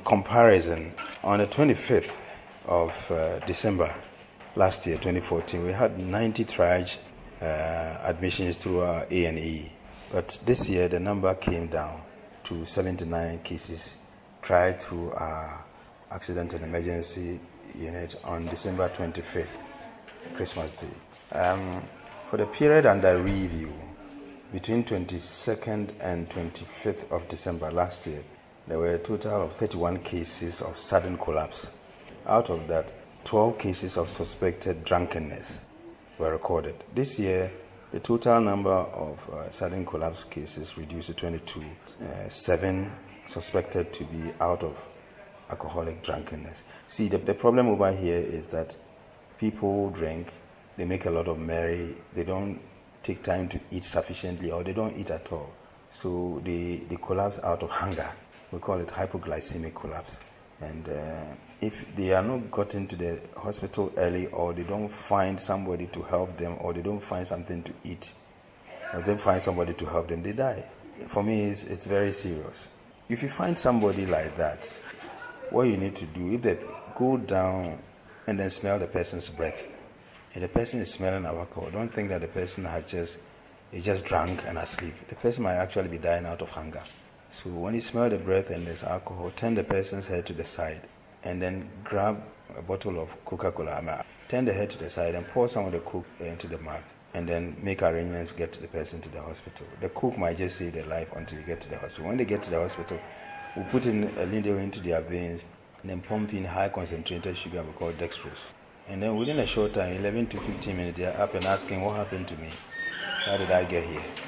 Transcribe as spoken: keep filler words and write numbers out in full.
comparison, on the twenty-fifth of uh, December last year, twenty fourteen, we had ninety triage uh, admissions through our A and E. But this year, the number came down to seventy-nine cases tried through our accident and emergency unit on December twenty-fifth, Christmas Day. Um, for the period under review, between twenty-second and twenty-fifth of December last year, there were a total of thirty-one cases of sudden collapse. Out of that, twelve cases of suspected drunkenness were recorded. This year, the total number of uh, sudden collapse cases reduced to twenty-two, uh, seven suspected to be out of alcoholic drunkenness. See, the, the problem over here is that people drink, they make a lot of merry, they don't take time to eat sufficiently, or they don't eat at all. So they, they collapse out of hunger. We call it hypoglycemic collapse. And uh, if they are not gotten to the hospital early, or they don't find somebody to help them, or they don't find something to eat, or they don't find somebody to help them, they die. For me, it's, it's very serious. If you find somebody like that, what you need to do, if they go down and then smell the person's breath, and the person is smelling alcohol, don't think that the person had just is just drunk and asleep. The person might actually be dying out of hunger. So when you smell the breath and there's alcohol, turn the person's head to the side and then grab a bottle of Coca-Cola. Turn the head to the side and pour some of the Coke into the mouth, and then make arrangements to get the person to the hospital. The Coke might just save their life until you get to the hospital. When they get to the hospital, we put in a needle into their veins and then pump in high concentrated sugar we call dextrose. And then within a short time, eleven to fifteen minutes, they're up and asking, what happened to me? How did I get here?